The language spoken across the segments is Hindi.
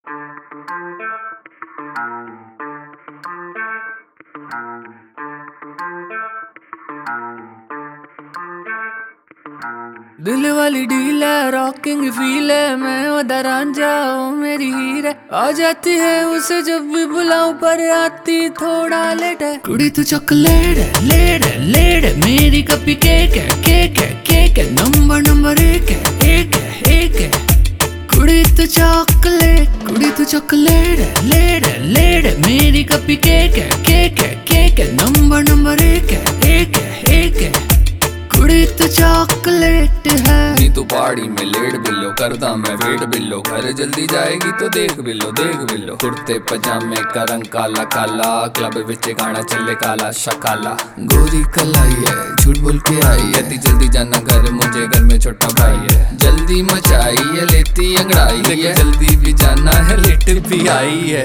दिल वाली डील है, रॉकिंग फील है, मैं वदा रांझा ओ मेरी हीर है। आ जाती है उसे जब भी बुलाऊं पर आती थोड़ा लेट है। कुड़ी तू चॉकलेट है, लेट है, लेट है, मेरी कपी केक है, केक है, केक है, नंबर नंबर एक है, एक है, एक है। कुड़ी तू चॉकलेट, कुड़ी तू चॉकलेट है, लेट है, लेट है, मेरी कपी केक है, केक है, केक है, नंबर नंबर एक है, एक है, एक है। कुड़ी तू चॉकलेट है। नी तू पहाड़ी में लेट बिल्लो, करदा मैं वेट बिल्लो, घर जल्दी जाएगी तो देख बिल्लो, देख बिल्लो। कुर्ते पजामे का रंग काला काला, क्लब विच गाना चले काला शकाला। गोरी कलाई है, झूठ बोल के आई है, जल्दी जाना घर, मुझे घर में छोटा भाई है। जल्दी मचाई है, लेती अंगड़ाई है, जल्दी भी जाना है, लेट भी आई है।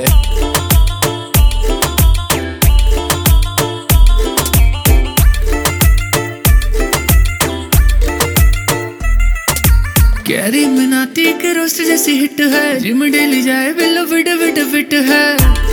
कैरी मिनाटी के रोस्ट जैसी हिट है, जिम डेली जाए बिल्लो फिट फिट फिट है।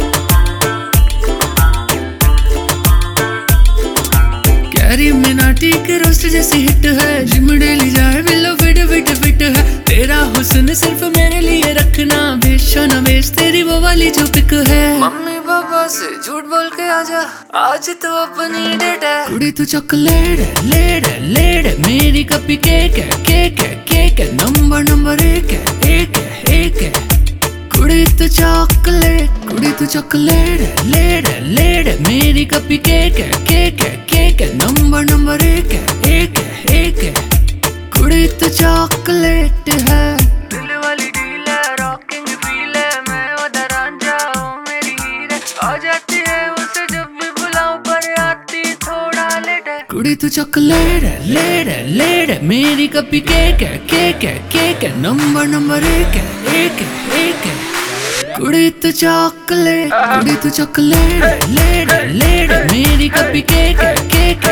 कैरी मिनाटी के रोस्ट जैसी हिट है, जिम डेली जाए बिल्लो फिट फिट फिट है। तेरा हुस्न सिर्फ मेरे लिए रखना, बेचो न बेच तेरी वो वाली जो पिक है। मम्मी पापा से झूठ बोल के आजा, आज तो अपनी डेट है। कुड़ी तू चॉकलेट है, लेट है, लेट है, मेरी कपी केक है, केक है, केक है, नंबर नंबर एक है, एक है, एक है। कुड़ी तू चॉकलेट, कुड़ी तू चॉकलेट है, लेट है, लेट है, मेरी कपी केक है, केक है, केक है, नंबर नंबर एक है, एक है, एक है। कुड़ी तू चॉकलेट है। दिल वाली डील है, रॉकिंग फील है, मैं वदा रांझा ओ मेरी हीर है। आ जाती है उसे जब भी बुलाऊं पर आती थोड़ा लेट है। कुड़ी तू चॉकलेट है, लेट है, लेट है, मेरी कपी केक है, केक है, केक है, नंबर नंबर एक है, एक है, एक है। कुड़ी तू चॉकलेट, कुड़ी तू चॉकलेट है, लेट है, लेट है, मेरी कपी केक है, केक